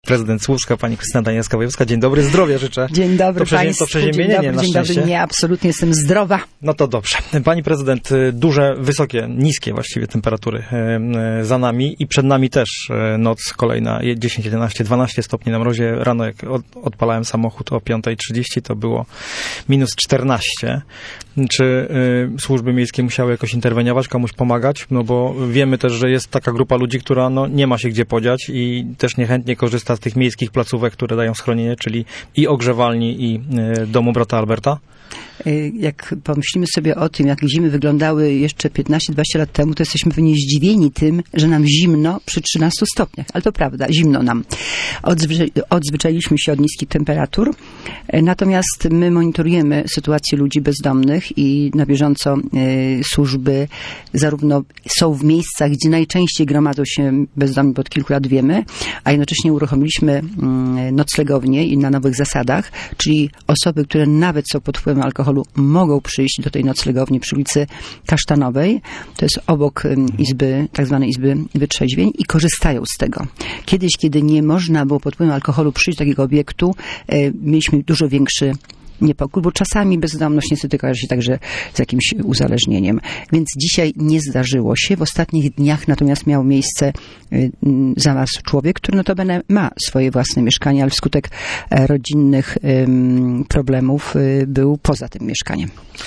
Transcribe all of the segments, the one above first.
prezydent Słupska, pani Krystyna Danielska-Wojewska. Dzień dobry, zdrowia życzę. Dzień dobry państwu. To przeziębienie na szczęście. Dzień dobry, nie, absolutnie jestem zdrowa. No to dobrze. Pani prezydent, duże, wysokie, niskie właściwie temperatury za nami i przed nami też noc kolejna 10, 11, 12 stopni na mrozie. Rano jak odpalałem samochód o 5:30 to było minus 14. Czy służby miejskie musiały jakoś interweniować, komuś pomagać? No bo wiemy też, że jest taka grupa ludzi, która nie ma się gdzie podziać i też niechętnie korzysta z tych miejskich placówek, które dają schronienie, czyli i ogrzewalni, i domu brata Alberta. Jak pomyślimy sobie o tym, jak zimy wyglądały jeszcze 15-20 lat temu, to jesteśmy pewnie zdziwieni tym, że nam zimno przy 13 stopniach. Ale to prawda, zimno nam. Odzwyczailiśmy się od niskich temperatur, natomiast my monitorujemy sytuację ludzi bezdomnych i na bieżąco służby zarówno są w miejscach, gdzie najczęściej gromadzą się bezdomni, bo od kilku lat wiemy, a jednocześnie uruchomiliśmy noclegownie i na nowych zasadach, czyli osoby, które nawet są pod wpływem alkoholu, mogą przyjść do tej noclegowni przy ulicy Kasztanowej. To jest obok izby, tak zwanej izby wytrzeźwień i korzystają z tego. Kiedyś, kiedy nie można było pod wpływem alkoholu przyjść do takiego obiektu, mieliśmy dużo większy niepokój, bo czasami bezdomność niestety kojarzy się także z jakimś uzależnieniem. Więc dzisiaj nie zdarzyło się. W ostatnich dniach natomiast miał miejsce zamarł człowiek, który notabene ma swoje własne mieszkanie, ale wskutek rodzinnych problemów był poza tym mieszkaniem.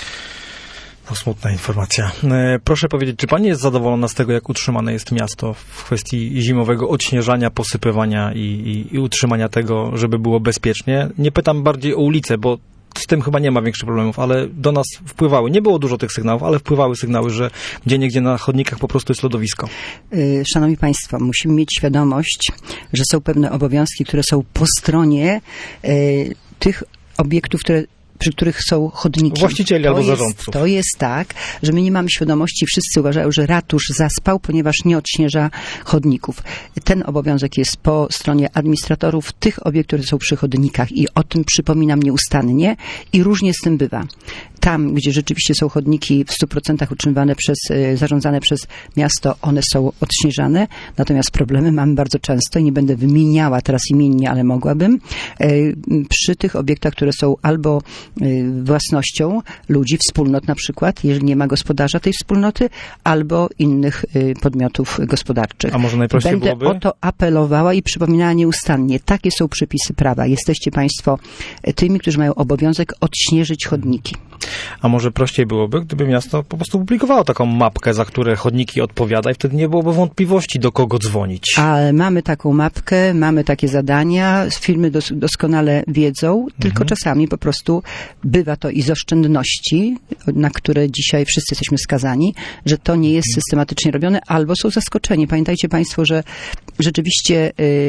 No, smutna informacja. Proszę powiedzieć, czy pani jest zadowolona z tego, jak utrzymane jest miasto w kwestii zimowego odśnieżania, posypywania i utrzymania tego, żeby było bezpiecznie? Nie pytam bardziej o ulicę, bo z tym chyba nie ma większych problemów, ale do nas wpływały. Nie było dużo tych sygnałów, ale wpływały sygnały, że gdzieniegdzie na chodnikach po prostu jest lodowisko. Szanowni Państwo, musimy mieć świadomość, że są pewne obowiązki, które są po stronie tych obiektów, przy których są chodniki. Właścicieli albo zarządców. To jest tak, że my nie mamy świadomości, wszyscy uważają, że ratusz zaspał, ponieważ nie odśnieża chodników. Ten obowiązek jest po stronie administratorów tych obiektów, które są przy chodnikach i o tym przypominam nieustannie i różnie z tym bywa. Tam, gdzie rzeczywiście są chodniki w 100% utrzymywane zarządzane przez miasto, one są odśnieżane, natomiast problemy mamy bardzo często i nie będę wymieniała teraz imiennie, ale mogłabym, przy tych obiektach, które są albo własnością ludzi, wspólnot na przykład, jeżeli nie ma gospodarza tej wspólnoty, albo innych podmiotów gospodarczych. A może najprościej byłoby? Będę o to apelowała i przypominała nieustannie. Takie są przepisy prawa. Jesteście Państwo tymi, którzy mają obowiązek odśnieżyć chodniki. A może prościej byłoby, gdyby miasto po prostu publikowało taką mapkę, za które chodniki odpowiada i wtedy nie byłoby wątpliwości, do kogo dzwonić. Ale mamy taką mapkę, mamy takie zadania, firmy doskonale wiedzą, tylko czasami po prostu bywa to i z oszczędności, na które dzisiaj wszyscy jesteśmy skazani, że to nie jest systematycznie robione, albo są zaskoczeni. Pamiętajcie Państwo, że rzeczywiście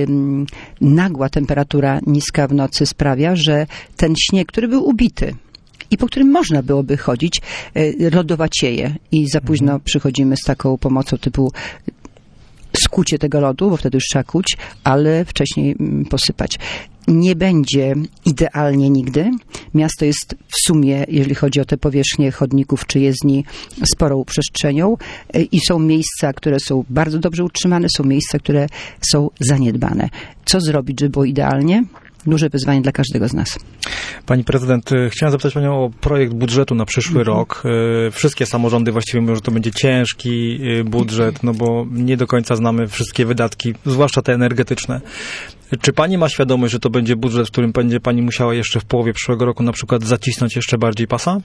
nagła temperatura niska w nocy sprawia, że ten śnieg, który był ubity, i po którym można byłoby chodzić, lodowacieje i za późno przychodzimy z taką pomocą typu skucie tego lodu, bo wtedy już trzeba kuć, ale wcześniej posypać. Nie będzie idealnie nigdy. Miasto jest w sumie, jeżeli chodzi o te powierzchnie chodników czy jezdni, sporą przestrzenią i są miejsca, które są bardzo dobrze utrzymane, są miejsca, które są zaniedbane. Co zrobić, żeby było idealnie? Duże wyzwanie dla każdego z nas. Pani prezydent, chciałem zapytać panią o projekt budżetu na przyszły rok. Wszystkie samorządy właściwie mówią, że to będzie ciężki budżet, no bo nie do końca znamy wszystkie wydatki, zwłaszcza te energetyczne. Czy pani ma świadomość, że to będzie budżet, w którym będzie pani musiała jeszcze w połowie przyszłego roku na przykład zacisnąć jeszcze bardziej pasa?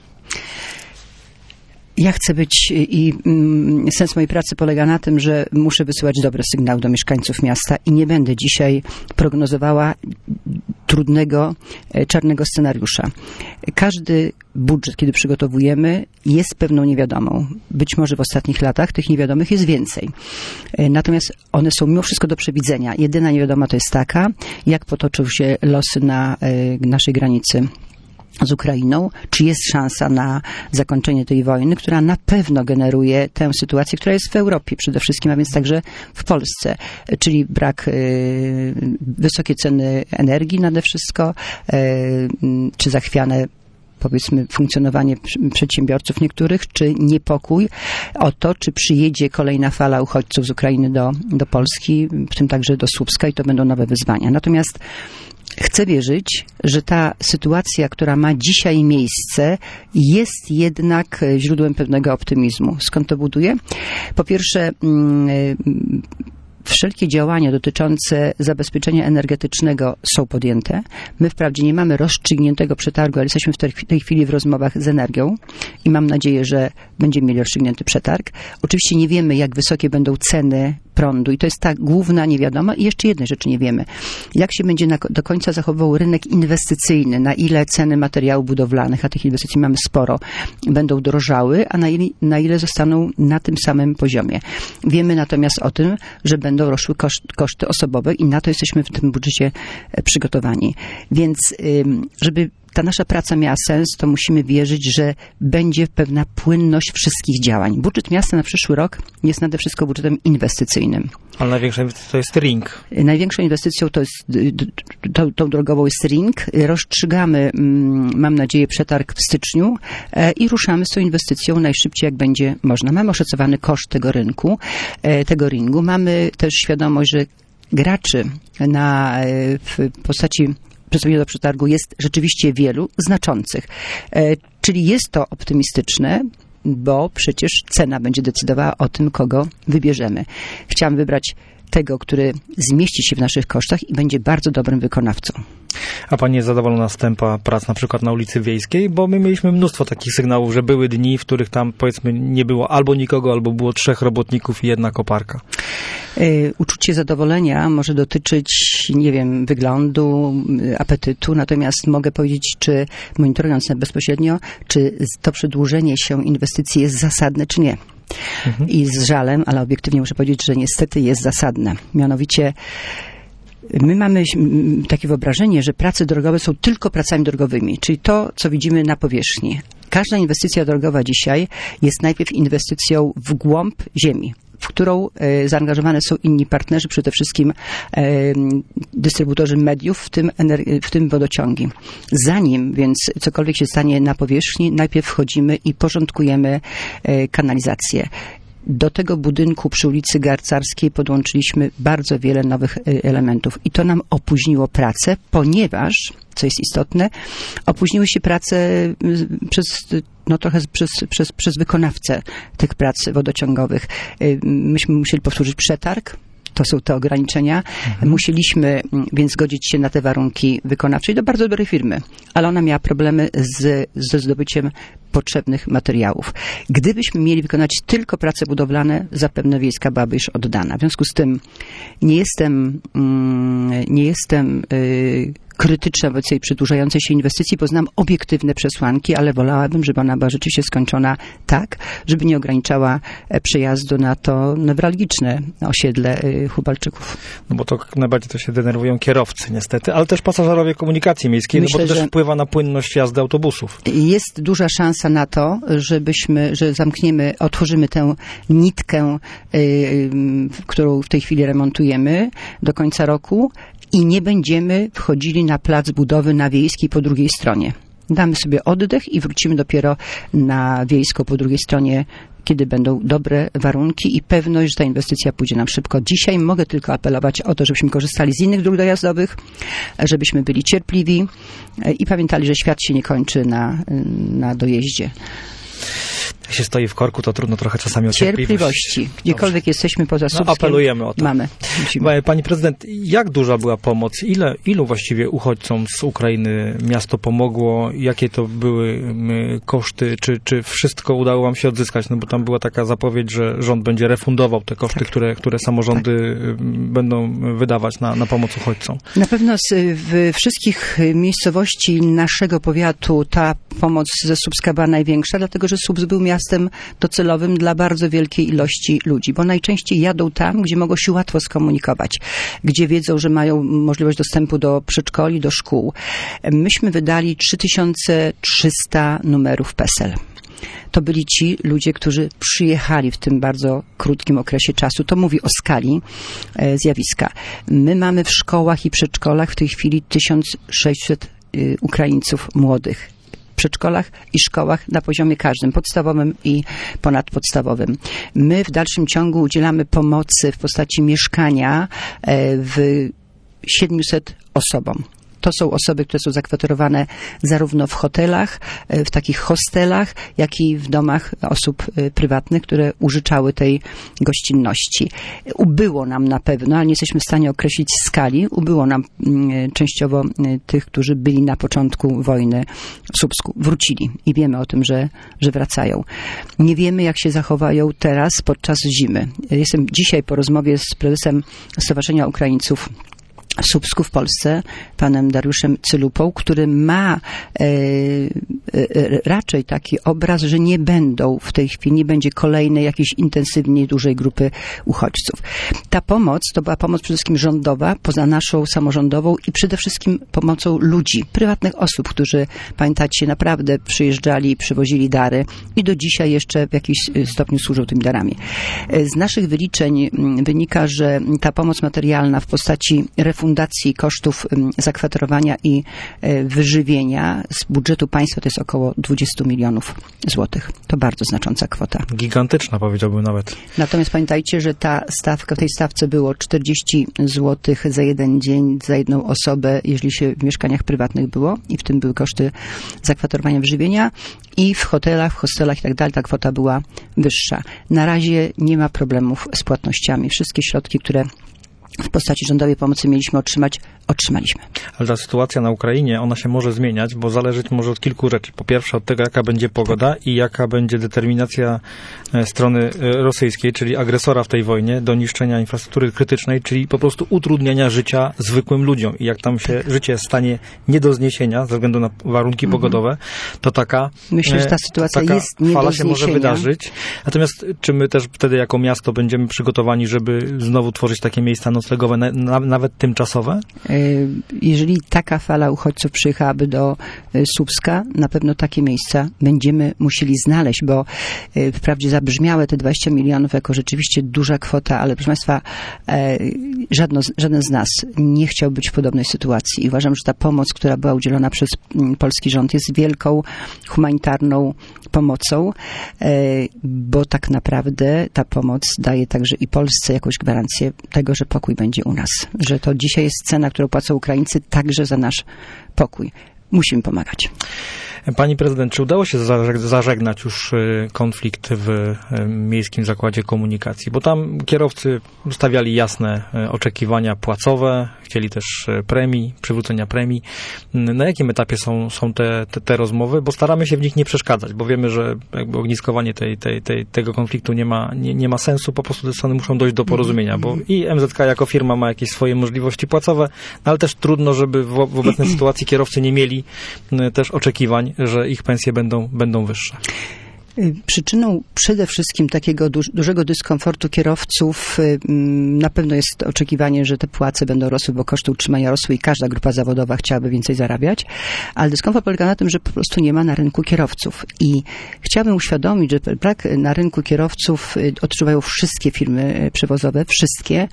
Ja chcę być i sens mojej pracy polega na tym, że muszę wysyłać dobre sygnały do mieszkańców miasta i nie będę dzisiaj prognozowała trudnego, czarnego scenariusza. Każdy budżet, kiedy przygotowujemy, jest pewną niewiadomą. Być może w ostatnich latach tych niewiadomych jest więcej. Natomiast one są mimo wszystko do przewidzenia. Jedyna niewiadoma to jest taka, jak potoczą się losy na naszej granicy z Ukrainą, czy jest szansa na zakończenie tej wojny, która na pewno generuje tę sytuację, która jest w Europie przede wszystkim, a więc także w Polsce, czyli brak, wysokie ceny energii nade wszystko, czy zachwiane powiedzmy, funkcjonowanie przedsiębiorców niektórych, czy niepokój o to, czy przyjedzie kolejna fala uchodźców z Ukrainy do Polski, w tym także do Słupska i to będą nowe wyzwania. Natomiast chcę wierzyć, że ta sytuacja, która ma dzisiaj miejsce, jest jednak źródłem pewnego optymizmu. Skąd to buduję? Po pierwsze, wszelkie działania dotyczące zabezpieczenia energetycznego są podjęte. My wprawdzie nie mamy rozstrzygniętego przetargu, ale jesteśmy w tej chwili w rozmowach z Energią i mam nadzieję, że będziemy mieli rozstrzygnięty przetarg. Oczywiście nie wiemy, jak wysokie będą ceny prądu i to jest ta główna niewiadoma. I jeszcze jednej rzeczy nie wiemy. Jak się będzie do końca zachowywał rynek inwestycyjny, na ile ceny materiałów budowlanych, a tych inwestycji mamy sporo, będą drożały, a na ile zostaną na tym samym poziomie. Wiemy natomiast o tym, że będą rosły koszty osobowe i na to jesteśmy w tym budżecie przygotowani. Więc żeby ta nasza praca miała sens, to musimy wierzyć, że będzie pewna płynność wszystkich działań. Budżet miasta na przyszły rok jest nade wszystko budżetem inwestycyjnym. Ale największa inwestycja to jest ring. Największą inwestycją to jest, tą drogową jest ring. Rozstrzygamy, mam nadzieję, przetarg w styczniu i ruszamy z tą inwestycją najszybciej, jak będzie można. Mamy oszacowany koszt tego rynku, tego ringu. Mamy też świadomość, że graczy w postaci przystąpienia do przetargu jest rzeczywiście wielu, znaczących. Czyli jest to optymistyczne, bo przecież cena będzie decydowała o tym, kogo wybierzemy. Chciałam wybrać tego, który zmieści się w naszych kosztach i będzie bardzo dobrym wykonawcą. A pani jest zadowolona z tempa prac na przykład na ulicy Wiejskiej? Bo my mieliśmy mnóstwo takich sygnałów, że były dni, w których tam powiedzmy nie było albo nikogo, albo było 3 robotników i 1 koparka. Uczucie zadowolenia może dotyczyć, nie wiem, wyglądu, apetytu, natomiast mogę powiedzieć, czy monitorując bezpośrednio, czy to przedłużenie się inwestycji jest zasadne, czy nie. I z żalem, ale obiektywnie muszę powiedzieć, że niestety jest zasadne. Mianowicie my mamy takie wyobrażenie, że prace drogowe są tylko pracami drogowymi, czyli to, co widzimy na powierzchni. Każda inwestycja drogowa dzisiaj jest najpierw inwestycją w głąb ziemi, w którą zaangażowane są inni partnerzy, przede wszystkim dystrybutorzy mediów, w tym wodociągi. Zanim więc cokolwiek się stanie na powierzchni, najpierw wchodzimy i porządkujemy kanalizację. Do tego budynku przy ulicy Garcarskiej podłączyliśmy bardzo wiele nowych elementów i to nam opóźniło pracę, ponieważ, co jest istotne, opóźniły się prace przez wykonawcę tych prac wodociągowych. Myśmy musieli powtórzyć przetarg. To są te ograniczenia. Musieliśmy więc zgodzić się na te warunki wykonawcze i do bardzo dobrej firmy, ale ona miała problemy ze zdobyciem potrzebnych materiałów. Gdybyśmy mieli wykonać tylko prace budowlane, zapewne Wiejska byłaby już oddana. W związku z tym nie jestem krytyczna wobec tej przedłużającej się inwestycji, bo znam obiektywne przesłanki, ale wolałabym, żeby ona była rzeczywiście skończona tak, żeby nie ograniczała przejazdu na to newralgiczne osiedle Hubalczyków. No bo to najbardziej to się denerwują kierowcy niestety, ale też pasażerowie komunikacji miejskiej, Myślę, no bo to też wpływa na płynność jazdy autobusów. Jest duża szansa na to, że otworzymy tę nitkę, którą w tej chwili remontujemy do końca roku i nie będziemy wchodzili na plac budowy na Wiejskiej po drugiej stronie. Damy sobie oddech i wrócimy dopiero na Wiejską po drugiej stronie, kiedy będą dobre warunki i pewność, że ta inwestycja pójdzie nam szybko. Dzisiaj mogę tylko apelować o to, żebyśmy korzystali z innych dróg dojazdowych, żebyśmy byli cierpliwi i pamiętali, że świat się nie kończy na dojeździe. Jak się stoi w korku, to trudno trochę czasami o cierpliwości. Gdziekolwiek jesteśmy poza Słupskiem. Apelujemy o to. Mamy. Pani prezydent, jak duża była pomoc? Ilu właściwie uchodźcom z Ukrainy miasto pomogło? Jakie to były koszty? Czy wszystko udało wam się odzyskać? No bo tam była taka zapowiedź, że rząd będzie refundował te koszty, które samorządy będą wydawać na pomoc uchodźcom. Na pewno w wszystkich miejscowości naszego powiatu ta pomoc ze Słupska była największa, dlatego że Słupsk był miastem docelowym dla bardzo wielkiej ilości ludzi, bo najczęściej jadą tam, gdzie mogą się łatwo skomunikować, gdzie wiedzą, że mają możliwość dostępu do przedszkoli, do szkół. Myśmy wydali 3300 numerów PESEL. To byli ci ludzie, którzy przyjechali w tym bardzo krótkim okresie czasu. To mówi o skali zjawiska. My mamy w szkołach i przedszkolach w tej chwili 1600 Ukraińców młodych. przedszkolach i szkołach na poziomie każdym, podstawowym i ponadpodstawowym. My w dalszym ciągu udzielamy pomocy w postaci mieszkania w 700 osobom. To są osoby, które są zakwaterowane zarówno w hotelach, w takich hostelach, jak i w domach osób prywatnych, które użyczały tej gościnności. Ubyło nam na pewno, ale nie jesteśmy w stanie określić skali, ubyło nam częściowo tych, którzy byli na początku wojny w Słupsku. Wrócili i wiemy o tym, że wracają. Nie wiemy, jak się zachowają teraz podczas zimy. Jestem dzisiaj po rozmowie z prezesem Stowarzyszenia Ukraińców w Słupsku w Polsce, panem Dariuszem Cylupą, który ma raczej taki obraz, że nie będą w tej chwili, nie będzie kolejnej jakiejś intensywniej dużej grupy uchodźców. Ta pomoc to była pomoc przede wszystkim rządowa, poza naszą samorządową i przede wszystkim pomocą ludzi, prywatnych osób, którzy, pamiętacie, naprawdę przyjeżdżali i przywozili dary i do dzisiaj jeszcze w jakimś stopniu służą tymi darami. Z naszych wyliczeń wynika, że ta pomoc materialna w postaci refundacji kosztów zakwaterowania i wyżywienia z budżetu państwa to jest około 20 milionów złotych. To bardzo znacząca kwota. Gigantyczna, powiedziałbym nawet. Natomiast pamiętajcie, że ta stawka, w tej stawce było 40 złotych za jeden dzień, za jedną osobę, jeżeli się w mieszkaniach prywatnych było i w tym były koszty zakwaterowania, wyżywienia i w hotelach, w hostelach i tak dalej ta kwota była wyższa. Na razie nie ma problemów z płatnościami. Wszystkie środki, które w postaci rządowej pomocy mieliśmy otrzymaliśmy. Ale ta sytuacja na Ukrainie, ona się może zmieniać, bo zależeć może od kilku rzeczy. Po pierwsze od tego, jaka będzie pogoda i jaka będzie determinacja strony rosyjskiej, czyli agresora w tej wojnie, do niszczenia infrastruktury krytycznej, czyli po prostu utrudniania życia zwykłym ludziom. I jak tam się życie stanie nie do zniesienia ze względu na warunki pogodowe, to taka myślę, że ta sytuacja jest nie fala do się może wydarzyć. Natomiast czy my też wtedy jako miasto będziemy przygotowani, żeby znowu tworzyć takie miejsca noclegowe, nawet tymczasowe? Jeżeli taka fala uchodźców przyjechałaby do Słupska, na pewno takie miejsca będziemy musieli znaleźć, bo wprawdzie zabrzmiałe te 20 milionów jako rzeczywiście duża kwota, ale proszę Państwa, żaden z nas nie chciał być w podobnej sytuacji i uważam, że ta pomoc, która była udzielona przez polski rząd jest wielką humanitarną pomocą, bo tak naprawdę ta pomoc daje także i Polsce jakąś gwarancję tego, że pokój będzie u nas, że to dzisiaj jest cena, którą płacą Ukraińcy także za nasz pokój. Musimy pomagać. Pani prezydent, czy udało się zażegnać już konflikt w Miejskim Zakładzie Komunikacji? Bo tam kierowcy stawiali jasne oczekiwania płacowe, chcieli też premii, przywrócenia premii. Na jakim etapie są te rozmowy? Bo staramy się w nich nie przeszkadzać, bo wiemy, że jakby ogniskowanie tego konfliktu nie ma sensu, po prostu te strony muszą dojść do porozumienia, bo i MZK jako firma ma jakieś swoje możliwości płacowe, ale też trudno, żeby w obecnej sytuacji kierowcy nie mieli też oczekiwań, że ich pensje będą wyższe. Przyczyną przede wszystkim takiego dużego dyskomfortu kierowców na pewno jest oczekiwanie, że te płace będą rosły, bo koszty utrzymania rosły i każda grupa zawodowa chciałaby więcej zarabiać, ale dyskomfort polega na tym, że po prostu nie ma na rynku kierowców i chciałabym uświadomić, że brak na rynku kierowców odczuwają wszystkie firmy przewozowe, wszystkie,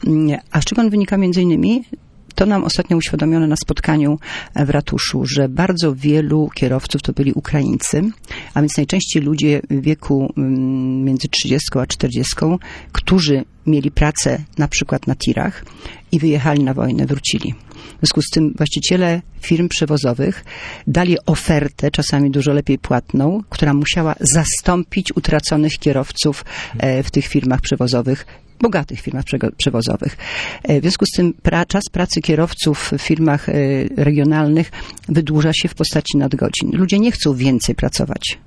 a z czego on wynika między innymi? To nam ostatnio uświadomiono na spotkaniu w ratuszu, że bardzo wielu kierowców to byli Ukraińcy, a więc najczęściej ludzie w wieku między 30 a 40, którzy mieli pracę na przykład na tirach i wyjechali na wojnę, wrócili. W związku z tym właściciele firm przewozowych dali ofertę, czasami dużo lepiej płatną, która musiała zastąpić utraconych kierowców w tych firmach przewozowych, bogatych firmach przewozowych. W związku z tym czas pracy kierowców w firmach regionalnych wydłuża się w postaci nadgodzin. Ludzie nie chcą więcej pracować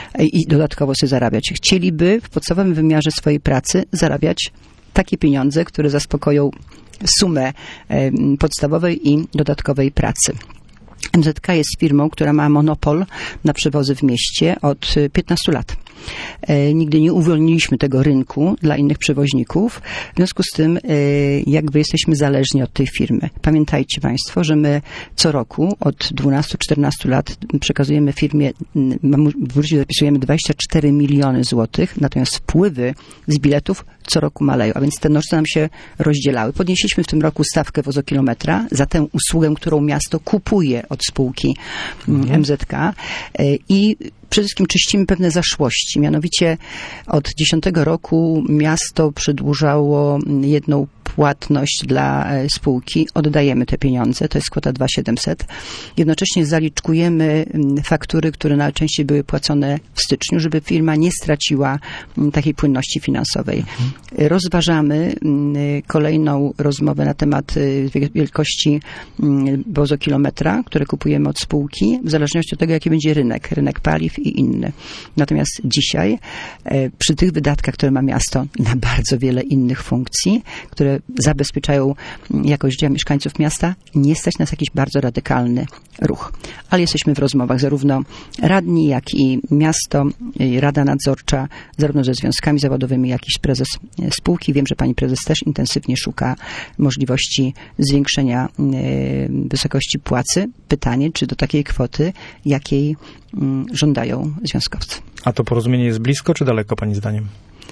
i dodatkowo sobie zarabiać. Chcieliby w podstawowym wymiarze swojej pracy zarabiać takie pieniądze, które zaspokoją sumę podstawowej i dodatkowej pracy. MZK jest firmą, która ma monopol na przewozy w mieście od 15 lat. Nigdy nie uwolniliśmy tego rynku dla innych przewoźników. W związku z tym jakby jesteśmy zależni od tej firmy. Pamiętajcie Państwo, że my co roku od 12-14 lat przekazujemy firmie, w budżecie zapisujemy 24 miliony złotych, natomiast wpływy z biletów co roku maleją, a więc te noce nam się rozdzielały. Podnieśliśmy w tym roku stawkę wozokilometra za tę usługę, którą miasto kupuje od spółki MZK i przede wszystkim czyścimy pewne zaszłości. Mianowicie od 2010 roku miasto przedłużało jedną płatność dla spółki. Oddajemy te pieniądze, to jest kwota 2700. Jednocześnie zaliczkujemy faktury, które najczęściej były płacone w styczniu, żeby firma nie straciła takiej płynności finansowej. Rozważamy kolejną rozmowę na temat wielkości wozokilometra, które kupujemy od spółki, w zależności od tego, jaki będzie rynek paliw i inny. Natomiast dzisiaj przy tych wydatkach, które ma miasto na bardzo wiele innych funkcji, które zabezpieczają jakość życia mieszkańców miasta, nie stać nas jakiś bardzo radykalny ruch. Ale jesteśmy w rozmowach zarówno radni, jak i miasto, i Rada Nadzorcza, zarówno ze związkami zawodowymi, jak i z prezes spółki. Wiem, że pani prezes też intensywnie szuka możliwości zwiększenia wysokości płacy. Pytanie, czy do takiej kwoty, jakiej żądają związkowcy. A to porozumienie jest blisko czy daleko, pani zdaniem?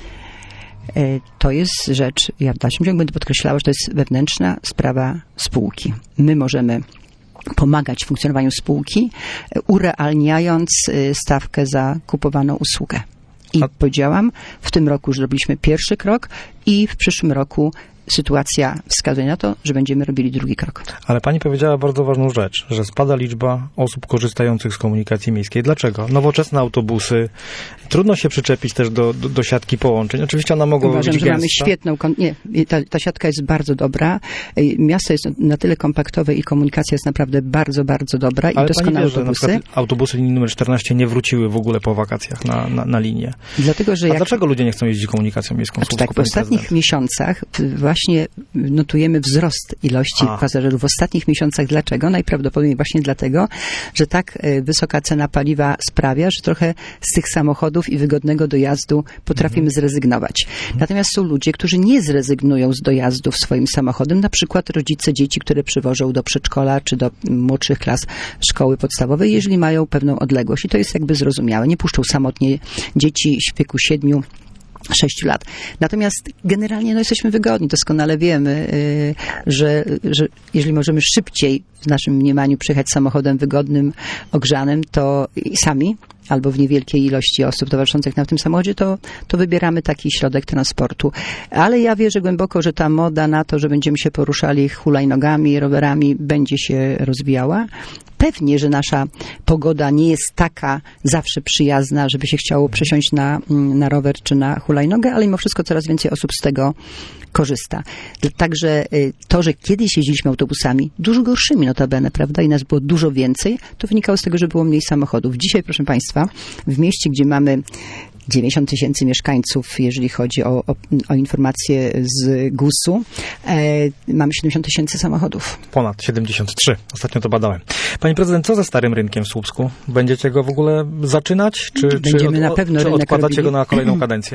To jest rzecz, ja w dalszym ciągu będę podkreślała, że to jest wewnętrzna sprawa spółki. My możemy pomagać w funkcjonowaniu spółki, urealniając stawkę za kupowaną usługę. I powiedziałam, w tym roku już zrobiliśmy pierwszy krok i w przyszłym roku sytuacja wskazuje na to, że będziemy robili drugi krok. Ale pani powiedziała bardzo ważną rzecz, że spada liczba osób korzystających z komunikacji miejskiej. Dlaczego? Nowoczesne autobusy, trudno się przyczepić też do siatki połączeń. Oczywiście ona mogła być gęsta. Że mamy świetną... ta siatka jest bardzo dobra. Miasto jest na tyle kompaktowe i komunikacja jest naprawdę bardzo, bardzo dobra. Ale i doskonałe autobusy. Na przykład autobusy linii numer 14 nie wróciły w ogóle po wakacjach na linię. Dlatego, że dlaczego ludzie nie chcą jeździć komunikacją miejską? Tak, w ostatnich miesiącach właśnie notujemy wzrost ilości pasażerów. W ostatnich miesiącach. Dlaczego? Najprawdopodobniej właśnie dlatego, że tak wysoka cena paliwa sprawia, że trochę z tych samochodów i wygodnego dojazdu potrafimy zrezygnować. Natomiast są ludzie, którzy nie zrezygnują z dojazdów swoim samochodem, na przykład rodzice dzieci, które przywożą do przedszkola czy do młodszych klas szkoły podstawowej, jeżeli mają pewną odległość. I to jest jakby zrozumiałe. Nie puszczą samotnie dzieci w wieku 7-6 lat. Natomiast generalnie jesteśmy wygodni. Doskonale wiemy, że jeżeli możemy szybciej w naszym mniemaniu przyjechać samochodem wygodnym, ogrzanym, to i sami albo w niewielkiej ilości osób towarzyszących nam w tym samochodzie, to wybieramy taki środek transportu. Ale ja wierzę głęboko, że ta moda na to, że będziemy się poruszali hulajnogami, rowerami, będzie się rozwijała. Pewnie, że nasza pogoda nie jest taka zawsze przyjazna, żeby się chciało przesiąść na rower czy na hulajnogę, ale mimo wszystko coraz więcej osób z tego korzysta. Także to, że kiedyś jeździliśmy autobusami, dużo gorszymi notabene, prawda, i nas było dużo więcej, to wynikało z tego, że było mniej samochodów. Dzisiaj, proszę Państwa, w mieście, gdzie mamy 90 000 mieszkańców, jeżeli chodzi o informacje z GUS-u, mamy 70 000 samochodów. Ponad 73. Ostatnio to badałem. Pani prezydent, co ze Starym Rynkiem w Słupsku? Będziecie go w ogóle zaczynać? Będziemy na pewno rynek odkładacie robili. go na kolejną kadencję?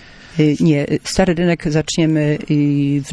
Nie, Stary Rynek zaczniemy w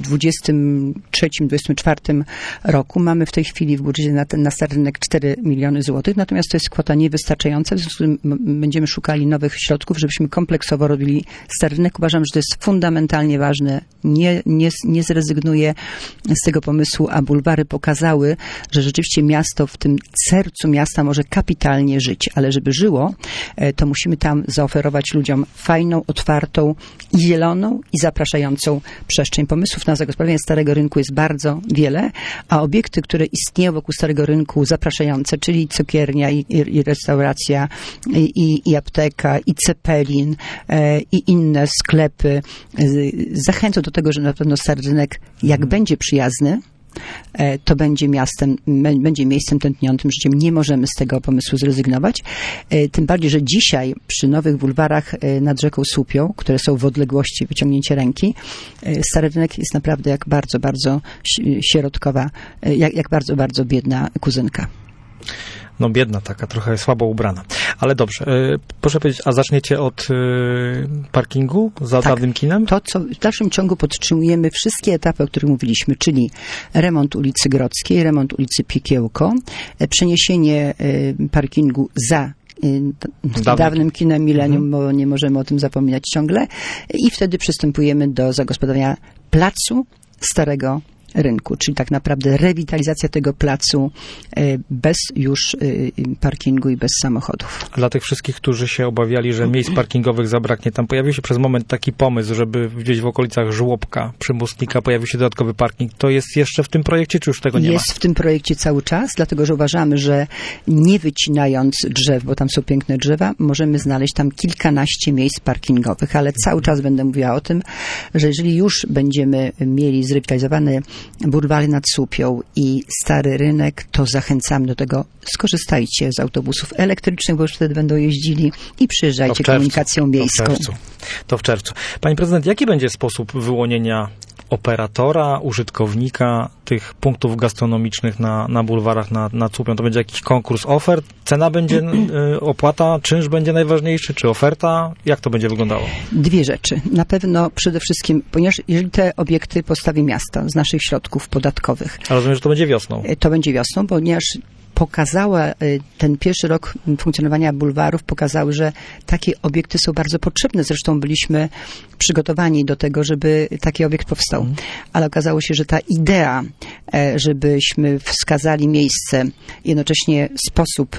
23-24 roku. Mamy w tej chwili w budżecie na Stary Rynek 4 miliony złotych, natomiast to jest kwota niewystarczająca, w związku z tym będziemy szukali nowych środków, żebyśmy kompleksowo robili Stary Rynek. Uważam, że to jest fundamentalnie ważne. Nie zrezygnuję z tego pomysłu, a bulwary pokazały, że rzeczywiście miasto w tym sercu miasta może kapitalnie żyć, ale żeby żyło, to musimy tam zaoferować ludziom fajną, otwartą i zieloną i zapraszającą przestrzeń. Pomysłów na zagospodarowanie Starego Rynku jest bardzo wiele, a obiekty, które istnieją wokół Starego Rynku zapraszające, czyli cukiernia i restauracja, i apteka, i Cepelin, i inne sklepy, zachęcą do tego, że na pewno Stary Rynek, jak będzie przyjazny, to będzie miejscem tętniącym życiem. Nie możemy z tego pomysłu zrezygnować. Tym bardziej, że dzisiaj przy nowych bulwarach nad rzeką Słupią, które są w odległości wyciągnięcia ręki, Stary Rynek jest naprawdę jak bardzo, bardzo środkowa, jak bardzo, bardzo biedna kuzynka. No biedna taka, trochę słabo ubrana. Ale dobrze, proszę powiedzieć, a zaczniecie od parkingu za dawnym kinem? To, co w dalszym ciągu podtrzymujemy wszystkie etapy, o których mówiliśmy, czyli remont ulicy Grodzkiej, remont ulicy Piekiełko, przeniesienie parkingu za dawnym kinem Millennium, bo nie możemy o tym zapominać ciągle, i wtedy przystępujemy do zagospodarowania placu Starego Rynku, czyli tak naprawdę rewitalizacja tego placu bez już parkingu i bez samochodów. Dla tych wszystkich, którzy się obawiali, że miejsc parkingowych zabraknie, tam pojawił się przez moment taki pomysł, żeby gdzieś w okolicach Żłobka, Przymostnika pojawił się dodatkowy parking. To jest jeszcze w tym projekcie, czy już tego nie ma? Jest w tym projekcie cały czas, dlatego że uważamy, że nie wycinając drzew, bo tam są piękne drzewa, możemy znaleźć tam kilkanaście miejsc parkingowych, ale cały czas będę mówiła o tym, że jeżeli już będziemy mieli zrewitalizowane Bulwary nad Słupią i Stary Rynek, to zachęcamy do tego. Skorzystajcie z autobusów elektrycznych, bo już wtedy będą jeździli, i przyjeżdżajcie komunikacją miejską. To w czerwcu. Pani prezydent, jaki będzie sposób wyłonienia operatora, użytkownika tych punktów gastronomicznych na bulwarach nad Słupią? To będzie jakiś konkurs ofert? Cena będzie, opłata, czynsz będzie najważniejszy, czy oferta? Jak to będzie wyglądało? Dwie rzeczy. Na pewno przede wszystkim, ponieważ jeżeli te obiekty postawi miasto z naszych środków podatkowych. A rozumiem, że to będzie wiosną. To będzie wiosną, ponieważ ten pierwszy rok funkcjonowania bulwarów pokazały, że takie obiekty są bardzo potrzebne. Zresztą byliśmy przygotowani do tego, żeby taki obiekt powstał. Ale okazało się, że ta idea, żebyśmy wskazali miejsce, jednocześnie sposób,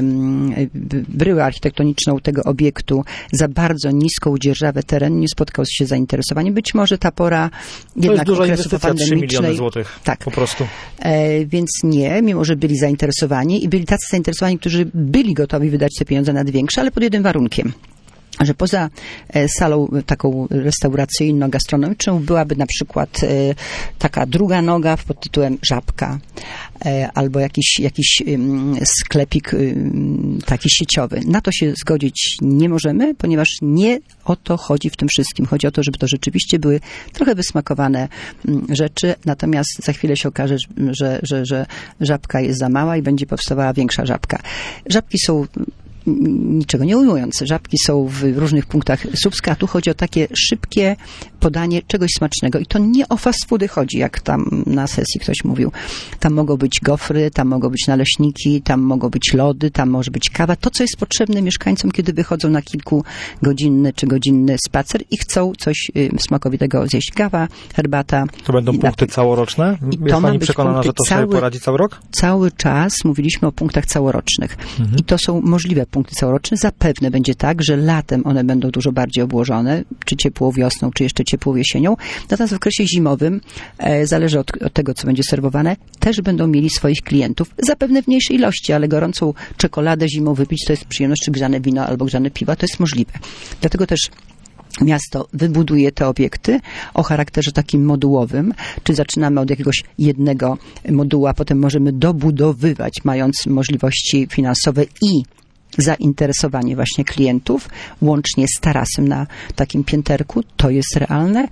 bryłę architektoniczną tego obiektu, za bardzo niską dzierżawę terenu, nie spotkał się z zainteresowaniem. Być może ta pora jednak okresu pandemicznej. 3 miliony złotych. Tak. Po prostu. Więc nie, mimo że byli zainteresowani i byli tacy zainteresowani, którzy byli gotowi wydać te pieniądze na większe, ale pod jednym warunkiem, że poza salą taką restauracyjno-gastronomiczną byłaby na przykład taka druga noga pod tytułem Żabka, albo jakiś sklepik taki sieciowy. Na to się zgodzić nie możemy, ponieważ nie o to chodzi w tym wszystkim. Chodzi o to, żeby to rzeczywiście były trochę wysmakowane rzeczy, natomiast za chwilę się okaże, że Żabka jest za mała i będzie powstawała większa Żabka. Żabki są, niczego nie ujmując, żabki są w różnych punktach Słupska, a tu chodzi o takie szybkie podanie czegoś smacznego. I to nie o fast foody chodzi, jak tam na sesji ktoś mówił. Tam mogą być gofry, tam mogą być naleśniki, tam mogą być lody, tam może być kawa. To, co jest potrzebne mieszkańcom, kiedy wychodzą na kilkugodzinny czy godzinny spacer i chcą coś smakowitego zjeść. Kawa, herbata. To będą punkty całoroczne? Jest pani przekonana, że to sobie poradzi cały rok? Cały czas mówiliśmy o punktach całorocznych. I to są możliwe punkty całoroczne. Zapewne będzie tak, że latem one będą dużo bardziej obłożone, czy ciepłą wiosną, czy jeszcze ciepłą jesienią. Natomiast w okresie zimowym, zależy od tego, co będzie serwowane, też będą mieli swoich klientów. Zapewne w mniejszej ilości, ale gorącą czekoladę zimą wypić to jest przyjemność, czy grzane wino albo grzane piwa, to jest możliwe. Dlatego też miasto wybuduje te obiekty o charakterze takim modułowym, czy zaczynamy od jakiegoś jednego modułu, a potem możemy dobudowywać, mając możliwości finansowe i zainteresowanie właśnie klientów, łącznie z tarasem na takim pięterku, to jest realne,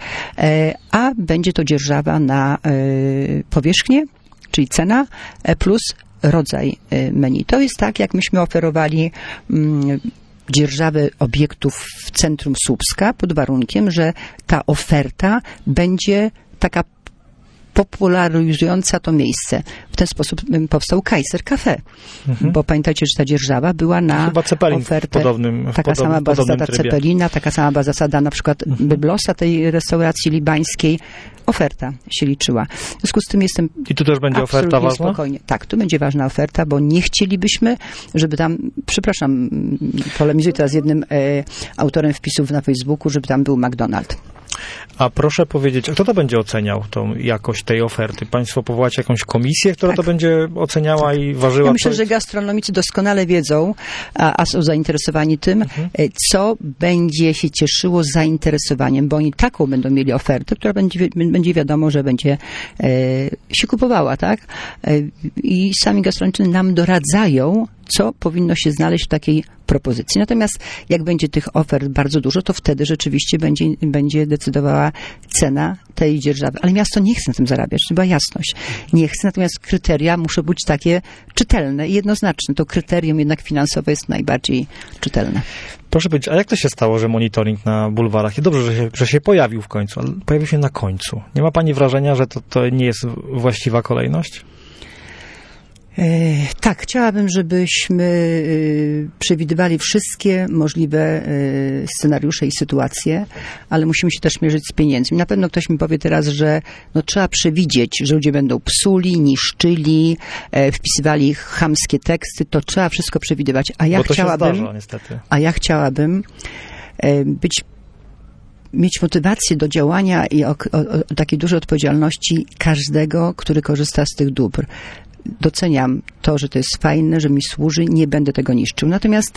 a będzie to dzierżawa na powierzchnię, czyli cena plus rodzaj menu. To jest tak, jak myśmy oferowali dzierżawę obiektów w centrum Słupska, pod warunkiem, że ta oferta będzie taka popularyzująca to miejsce. W ten sposób powstał Kaiser Café. Bo pamiętajcie, że ta dzierżawa była na ofertę. Taka sama była zasada Cepelina, taka sama była zasada na przykład Byblosa, tej restauracji libańskiej. Oferta się liczyła. W związku z tym jestem I tu też będzie oferta ważna? Spokojnie. Tak, tu będzie ważna oferta, bo nie chcielibyśmy, żeby tam, przepraszam, polemizuję teraz z jednym autorem wpisów na Facebooku, żeby tam był McDonald's. A proszę powiedzieć, kto to będzie oceniał tą jakość tej oferty? Państwo powołacie jakąś komisję, która to będzie oceniała i ważyła? Ja myślę, że gastronomicy doskonale wiedzą, a są zainteresowani tym, co będzie się cieszyło zainteresowaniem, bo oni taką będą mieli ofertę, która będzie wiadomo, że będzie się kupowała, tak? I sami gastronomicy nam doradzają, co powinno się znaleźć w takiej propozycji. Natomiast jak będzie tych ofert bardzo dużo, to wtedy rzeczywiście będzie decydowała cena tej dzierżawy. Ale miasto nie chce na tym zarabiać, to była jasność. Nie chce, natomiast kryteria muszą być takie czytelne i jednoznaczne. To kryterium jednak finansowe jest najbardziej czytelne. Proszę powiedzieć, a jak to się stało, że monitoring na bulwarach, dobrze, że się pojawił w końcu, ale pojawił się na końcu. Nie ma pani wrażenia, że to nie jest właściwa kolejność? Tak, chciałabym, żebyśmy przewidywali wszystkie możliwe scenariusze i sytuacje, ale musimy się też mierzyć z pieniędzmi. Na pewno ktoś mi powie teraz, że trzeba przewidzieć, że ludzie będą psuli, niszczyli, wpisywali chamskie teksty, to trzeba wszystko przewidywać. Bo to się zdarza, niestety. A ja chciałabym mieć motywację do działania i o takiej dużej odpowiedzialności każdego, który korzysta z tych dóbr. Doceniam to, że to jest fajne, że mi służy, nie będę tego niszczył. Natomiast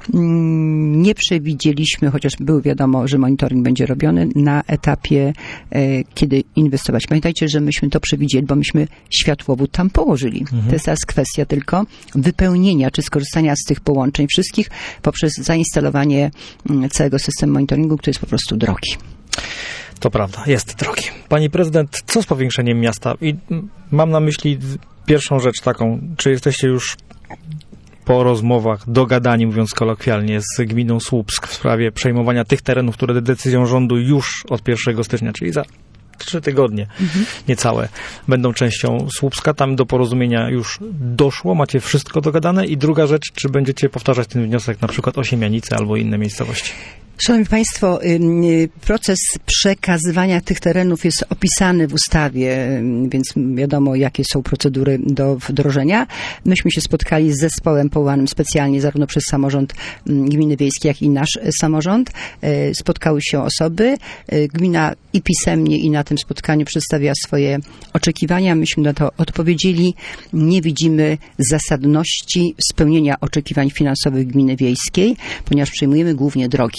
nie przewidzieliśmy, chociaż było wiadomo, że monitoring będzie robiony na etapie, kiedy inwestować. Pamiętajcie, że myśmy to przewidzieli, bo myśmy światłowód tam położyli. To jest teraz kwestia tylko wypełnienia, czy skorzystania z tych połączeń wszystkich poprzez zainstalowanie całego systemu monitoringu, który jest po prostu drogi. To prawda, jest drogi. Pani prezydent, co z powiększeniem miasta? I mam na myśli pierwszą rzecz taką, czy jesteście już po rozmowach dogadani, mówiąc kolokwialnie, z gminą Słupsk w sprawie przejmowania tych terenów, które decyzją rządu już od 1 stycznia, czyli za 3 tygodnie, niecałe, będą częścią Słupska. Tam do porozumienia już doszło, macie wszystko dogadane. I druga rzecz, czy będziecie powtarzać ten wniosek na przykład o Siemianice albo inne miejscowości? Szanowni Państwo, proces przekazywania tych terenów jest opisany w ustawie, więc wiadomo, jakie są procedury do wdrożenia. Myśmy się spotkali z zespołem powołanym specjalnie zarówno przez samorząd gminy wiejskiej, jak i nasz samorząd. Spotkały się osoby. Gmina i pisemnie, i na tym spotkaniu przedstawiła swoje oczekiwania. Myśmy na to odpowiedzieli. Nie widzimy zasadności spełnienia oczekiwań finansowych gminy wiejskiej, ponieważ przejmujemy głównie drogi.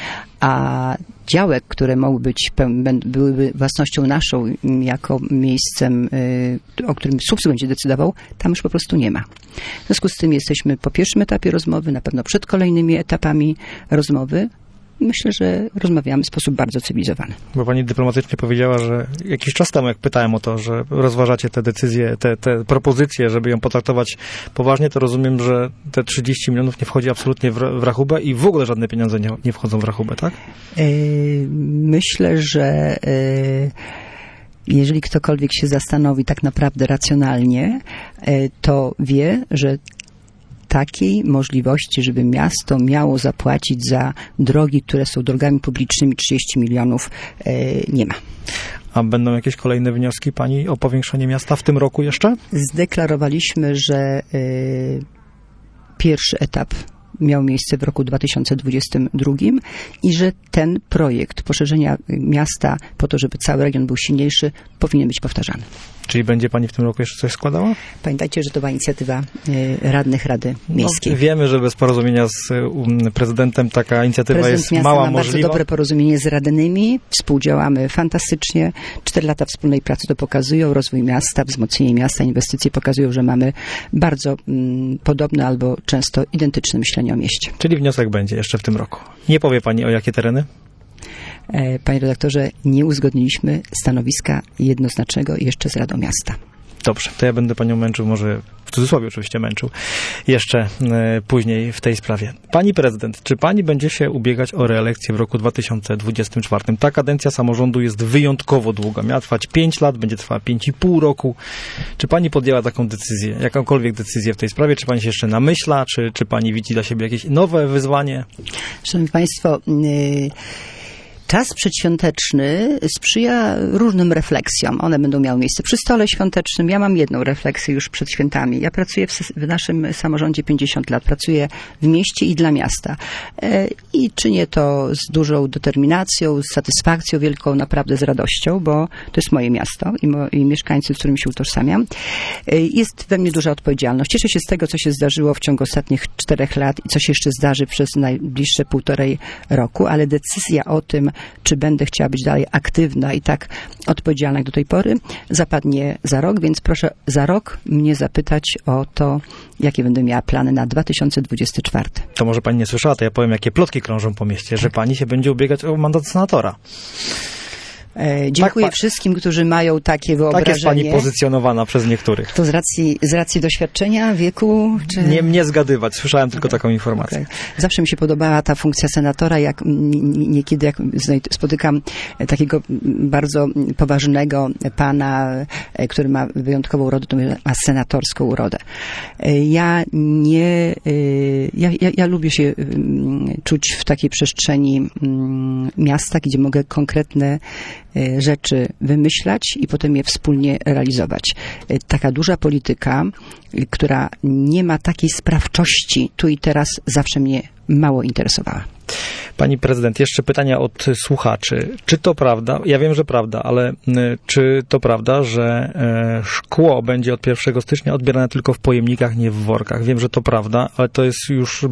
A działek, które byłyby własnością naszą, jako miejscem, o którym Słupsk będzie decydował, tam już po prostu nie ma. W związku z tym jesteśmy po pierwszym etapie rozmowy, na pewno przed kolejnymi etapami rozmowy. Myślę, że rozmawiamy w sposób bardzo cywilizowany. Bo pani dyplomatycznie powiedziała, że jakiś czas temu, jak pytałem o to, że rozważacie te decyzje, te propozycje, żeby ją potraktować poważnie, to rozumiem, że te 30 milionów nie wchodzi absolutnie w rachubę i w ogóle żadne pieniądze nie wchodzą w rachubę, tak? Myślę, że jeżeli ktokolwiek się zastanowi tak naprawdę racjonalnie, to wie, że takiej możliwości, żeby miasto miało zapłacić za drogi, które są drogami publicznymi, 30 milionów nie ma. A będą jakieś kolejne wnioski pani o powiększenie miasta w tym roku jeszcze? Zdeklarowaliśmy, że pierwszy etap miał miejsce w roku 2022 i że ten projekt poszerzenia miasta po to, żeby cały region był silniejszy, powinien być powtarzany. Czyli będzie pani w tym roku jeszcze coś składała? Pamiętajcie, że to była inicjatywa radnych Rady Miejskiej. No, wiemy, że bez porozumienia z prezydentem taka inicjatywa jest mała możliwa. Bardzo dobre porozumienie z radnymi. Współdziałamy fantastycznie. 4 lata wspólnej pracy to pokazują. Rozwój miasta, wzmocnienie miasta, inwestycje pokazują, że mamy bardzo podobne albo często identyczne myślenie o mieście. Czyli wniosek będzie jeszcze w tym roku. Nie powie pani, o jakie tereny? Panie redaktorze, nie uzgodniliśmy stanowiska jednoznacznego jeszcze z Radą Miasta. Dobrze, to ja będę panią męczył, może w cudzysłowie oczywiście męczył, jeszcze później w tej sprawie. Pani prezydent, czy pani będzie się ubiegać o reelekcję w roku 2024? Ta kadencja samorządu jest wyjątkowo długa. Miała trwać 5 lat, będzie trwała 5,5 roku. Czy pani podjęła taką decyzję, jakąkolwiek decyzję w tej sprawie? Czy pani się jeszcze namyśla? Czy pani widzi dla siebie jakieś nowe wyzwanie? Szanowni Państwo, czas przedświąteczny sprzyja różnym refleksjom. One będą miały miejsce przy stole świątecznym. Ja mam jedną refleksję już przed świętami. Ja pracuję w naszym samorządzie 50 lat. Pracuję w mieście i dla miasta. I czynię to z dużą determinacją, z satysfakcją wielką, naprawdę z radością, bo to jest moje miasto i mieszkańcy, z którymi się utożsamiam. Jest we mnie duża odpowiedzialność. Cieszę się z tego, co się zdarzyło w ciągu ostatnich 4 lat i co się jeszcze zdarzy przez najbliższe 1,5 roku, ale decyzja o tym, czy będę chciała być dalej aktywna i tak odpowiedzialna jak do tej pory, zapadnie za rok, więc proszę za rok mnie zapytać o to, jakie będę miała plany na 2024. To może pani nie słyszała, to ja powiem, jakie plotki krążą po mieście, że pani się będzie ubiegać o mandat senatora. Dziękuję tak, wszystkim, którzy mają takie wyobrażenie. Tak jest pani pozycjonowana przez niektórych. To z racji doświadczenia, wieku? Czy... Nie zgadywać, słyszałem tylko taką informację. Okay. Zawsze mi się podobała ta funkcja senatora, jak niekiedy jak spotykam takiego bardzo poważnego pana, który ma wyjątkową urodę, to ma senatorską urodę. Ja lubię się czuć w takiej przestrzeni miasta, gdzie mogę konkretne rzeczy wymyślać i potem je wspólnie realizować. Taka duża polityka, która nie ma takiej sprawczości tu i teraz, zawsze mnie mało interesowała. Pani prezydent, jeszcze pytania od słuchaczy. Czy to prawda? Ja wiem, że prawda, ale czy to prawda, że szkło będzie od 1 stycznia odbierane tylko w pojemnikach, nie w workach? Wiem, że to prawda, ale to jest już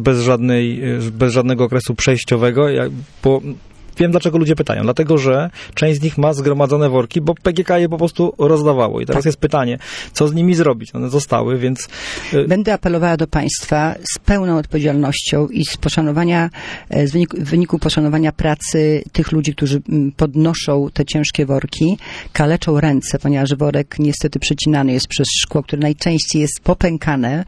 bez żadnego okresu przejściowego, bo wiem, dlaczego ludzie pytają. Dlatego, że część z nich ma zgromadzone worki, bo PGK je po prostu rozdawało. I teraz jest pytanie, co z nimi zrobić? One zostały, więc... Będę apelowała do państwa z pełną odpowiedzialnością i z poszanowania, w wyniku poszanowania pracy tych ludzi, którzy podnoszą te ciężkie worki, kaleczą ręce, ponieważ worek niestety przecinany jest przez szkło, które najczęściej jest popękane,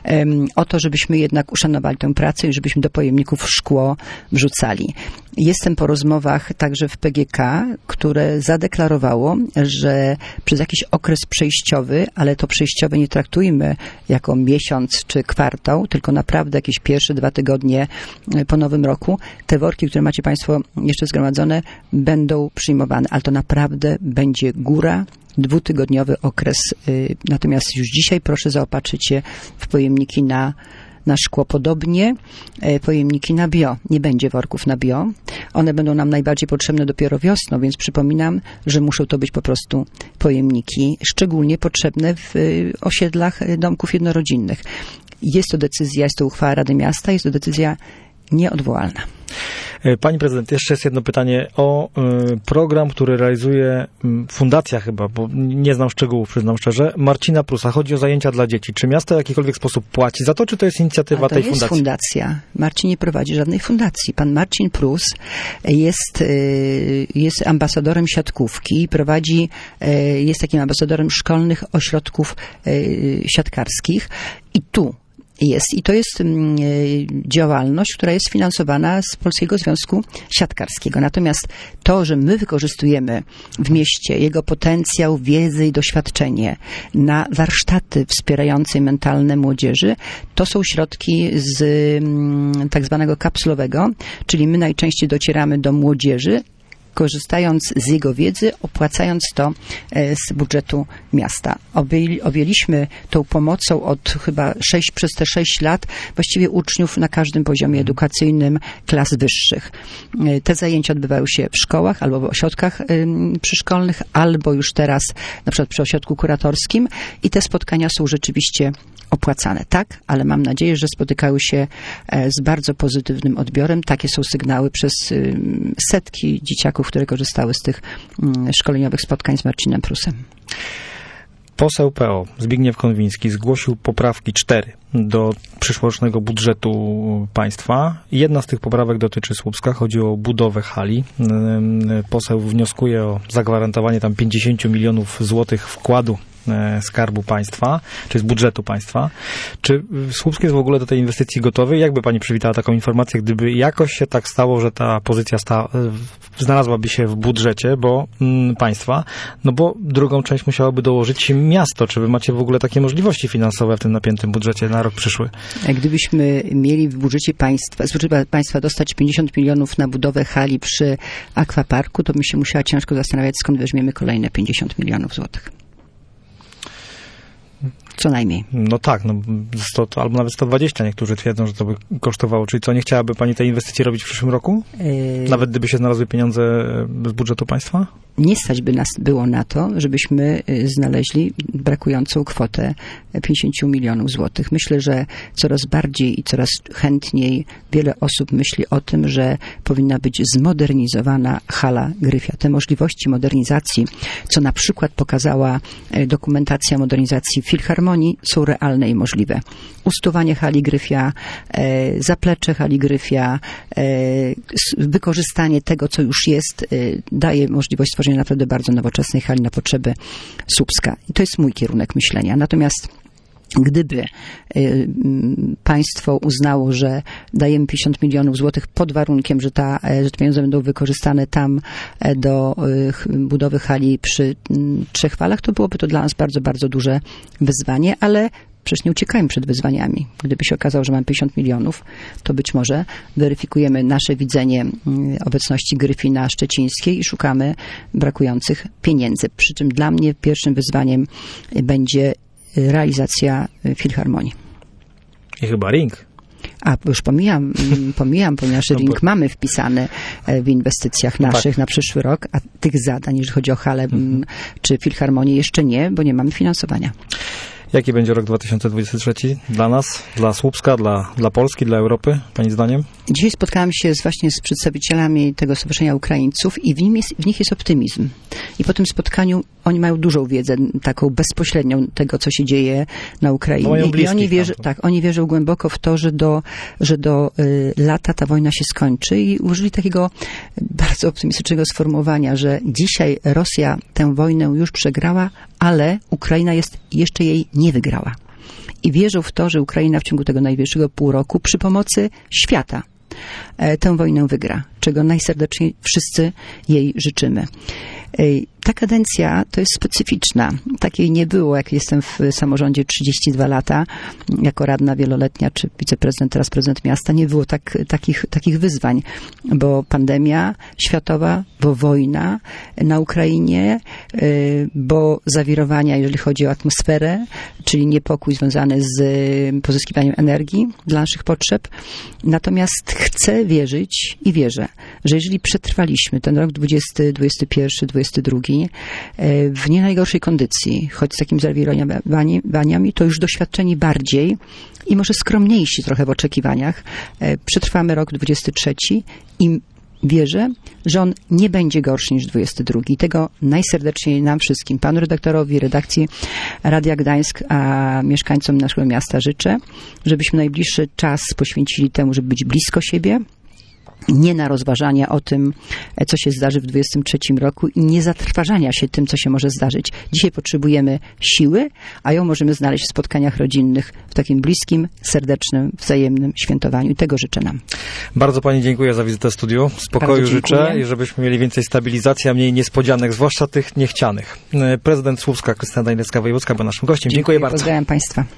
o to, żebyśmy jednak uszanowali tę pracę i żebyśmy do pojemników szkło wrzucali. Jestem po rozmowach także w PGK, które zadeklarowało, że przez jakiś okres przejściowy, ale to przejściowe nie traktujmy jako miesiąc czy kwartał, tylko naprawdę jakieś pierwsze 2 tygodnie po nowym roku, te worki, które macie państwo jeszcze zgromadzone, będą przyjmowane, ale to naprawdę będzie góra, 2-tygodniowy okres. Natomiast już dzisiaj proszę zaopatrzyć się w pojemniki na szkło. Podobnie pojemniki na bio. Nie będzie worków na bio. One będą nam najbardziej potrzebne dopiero wiosną, więc przypominam, że muszą to być po prostu pojemniki, szczególnie potrzebne w osiedlach domków jednorodzinnych. Jest to decyzja, jest to uchwała Rady Miasta, jest to decyzja nieodwołalna. Pani prezydent, jeszcze jest jedno pytanie o program, który realizuje fundacja chyba, bo nie znam szczegółów, przyznam szczerze, Marcina Prusa. Chodzi o zajęcia dla dzieci. Czy miasto w jakikolwiek sposób płaci za to, czy to jest inicjatywa tej fundacji? To jest fundacja. Marcin nie prowadzi żadnej fundacji. Pan Marcin Prus jest ambasadorem siatkówki, jest takim ambasadorem szkolnych ośrodków siatkarskich i to jest działalność, która jest finansowana z Polskiego Związku Siatkarskiego. Natomiast to, że my wykorzystujemy w mieście jego potencjał, wiedzę i doświadczenie na warsztaty wspierające mentalne młodzieży, to są środki z tak zwanego kapsulowego, czyli my najczęściej docieramy do młodzieży, korzystając z jego wiedzy, opłacając to z budżetu miasta. Objęliśmy tą pomocą od chyba przez te 6 lat właściwie uczniów na każdym poziomie edukacyjnym klas wyższych. Te zajęcia odbywały się w szkołach albo w ośrodkach przyszkolnych, albo już teraz na przykład przy ośrodku kuratorskim i te spotkania są rzeczywiście opłacane. Tak, ale mam nadzieję, że spotykały się z bardzo pozytywnym odbiorem. Takie są sygnały przez setki dzieciaków, które korzystały z tych szkoleniowych spotkań z Marcinem Prusem. Poseł PO Zbigniew Konwiński zgłosił poprawki 4 do przyszłorocznego budżetu państwa. Jedna z tych poprawek dotyczy Słupska. Chodzi o budowę hali. Poseł wnioskuje o zagwarantowanie tam 50 milionów złotych wkładu Skarbu Państwa, czy z budżetu państwa. Czy Słupsk jest w ogóle do tej inwestycji gotowy? Jakby pani przywitała taką informację, gdyby jakoś się tak stało, że ta pozycja znalazłaby się w budżecie państwa, no bo drugą część musiałoby dołożyć miasto. Czy wy macie w ogóle takie możliwości finansowe w tym napiętym budżecie na rok przyszły? Gdybyśmy mieli w budżecie państwa dostać 50 milionów na budowę hali przy akwaparku, to bym się musiała ciężko zastanawiać, skąd weźmiemy kolejne 50 milionów złotych. Co najmniej. No tak, 100 albo nawet 120. Niektórzy twierdzą, że to by kosztowało. Czyli co, nie chciałaby pani tej inwestycji robić w przyszłym roku? Nawet gdyby się znalazły pieniądze z budżetu państwa? nie stać by nas było na to, żebyśmy znaleźli brakującą kwotę 50 milionów złotych. Myślę, że coraz bardziej i coraz chętniej wiele osób myśli o tym, że powinna być zmodernizowana hala Gryfia. Te możliwości modernizacji, co na przykład pokazała dokumentacja modernizacji Filharmonii, są realne i możliwe. Ustuwanie hali Gryfia, zaplecze hali Gryfia, wykorzystanie tego, co już jest, daje możliwość stworzenia naprawdę bardzo nowoczesnej hali na potrzeby Słupska. I to jest mój kierunek myślenia. Natomiast gdyby państwo uznało, że dajemy 50 milionów złotych pod warunkiem, że te pieniądze będą wykorzystane tam do budowy hali przy 3 falach, to byłoby to dla nas bardzo, bardzo duże wyzwanie, ale przecież nie uciekajmy przed wyzwaniami. Gdyby się okazało, że mamy 50 milionów, to być może weryfikujemy nasze widzenie obecności Gryfii na Szczecińskiej i szukamy brakujących pieniędzy. Przy czym dla mnie pierwszym wyzwaniem będzie realizacja Filharmonii. I chyba ring. A, już pomijam, ponieważ ring mamy wpisany w inwestycjach naszych na przyszły rok, a tych zadań, jeżeli chodzi o halę czy Filharmonię, jeszcze nie, bo nie mamy finansowania. Jaki będzie rok 2023 dla nas, dla Słupska, dla Polski, dla Europy, pani zdaniem? Dzisiaj spotkałam się właśnie z przedstawicielami tego Stowarzyszenia Ukraińców i w nich jest optymizm. I po tym spotkaniu oni mają dużą wiedzę, taką bezpośrednią tego, co się dzieje na Ukrainie. No, i oni wierzą głęboko w to, że do lata ta wojna się skończy i użyli takiego bardzo optymistycznego sformułowania, że dzisiaj Rosja tę wojnę już przegrała, ale Ukraina jeszcze jej nie wygrała. I wierzą w to, że Ukraina w ciągu tego najbliższego pół roku przy pomocy świata tę wojnę wygra, czego najserdeczniej wszyscy jej życzymy. Ta kadencja to jest specyficzna. Takiej nie było, jak jestem w samorządzie 32 lata, jako radna wieloletnia, czy wiceprezydent, teraz prezydent miasta. Nie było takich wyzwań, bo pandemia światowa, bo wojna na Ukrainie, bo zawirowania, jeżeli chodzi o atmosferę, czyli niepokój związany z pozyskiwaniem energii dla naszych potrzeb. Natomiast chcę wierzyć i wierzę, że jeżeli przetrwaliśmy ten rok 20, 21, 22 w nie najgorszej kondycji, choć z takimi zawirowaniami, to już doświadczeni bardziej i może skromniejsi trochę w oczekiwaniach, przetrwamy rok 23 i wierzę, że on nie będzie gorszy niż 22. I tego najserdeczniej nam wszystkim, panu redaktorowi, redakcji Radia Gdańsk, a mieszkańcom naszego miasta życzę, żebyśmy najbliższy czas poświęcili temu, żeby być blisko siebie, nie na rozważania o tym, co się zdarzy w 23 roku i nie zatrważania się tym, co się może zdarzyć. Dzisiaj potrzebujemy siły, a ją możemy znaleźć w spotkaniach rodzinnych, w takim bliskim, serdecznym, wzajemnym świętowaniu. I tego życzę nam. Bardzo pani dziękuję za wizytę w studiu. Spokoju życzę i żebyśmy mieli więcej stabilizacji, a mniej niespodzianek, zwłaszcza tych niechcianych. Prezydent Słupska Krystyna Danilecka-Wojewódzka była naszym gościem. Dziękuję bardzo. Pozdrawiam państwa.